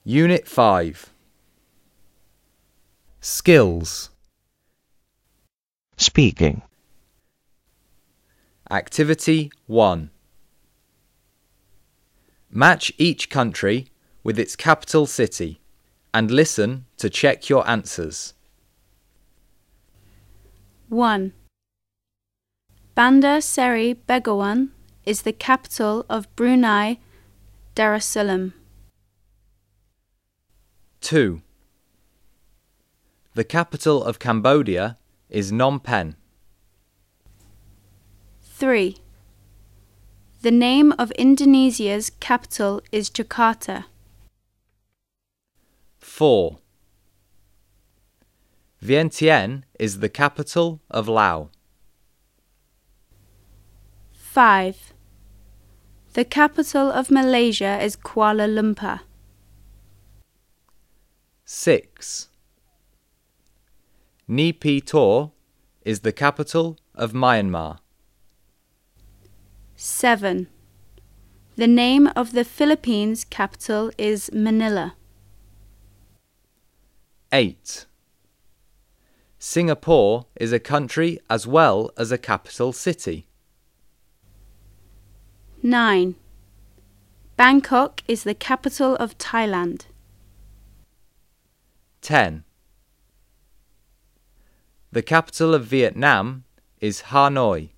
Unit 5. Skills. Speaking. Activity 1. Match each country with its capital city and listen to check your answers. 1. Bandar Seri Begawan is the capital of Brunei Darussalam. 2. The capital of Cambodia is Phnom Penh. 3. The name of Indonesia's capital is Jakarta. 4. Vientiane is the capital of Laos. 5. The capital of Malaysia is Kuala Lumpur. 6. Naypyidaw is the capital of Myanmar. 7. The name of the Philippines' capital is Manila. 8. Singapore is a country as well as a capital city. 9. Bangkok is the capital of Thailand. 10. The capital of Vietnam is Hanoi.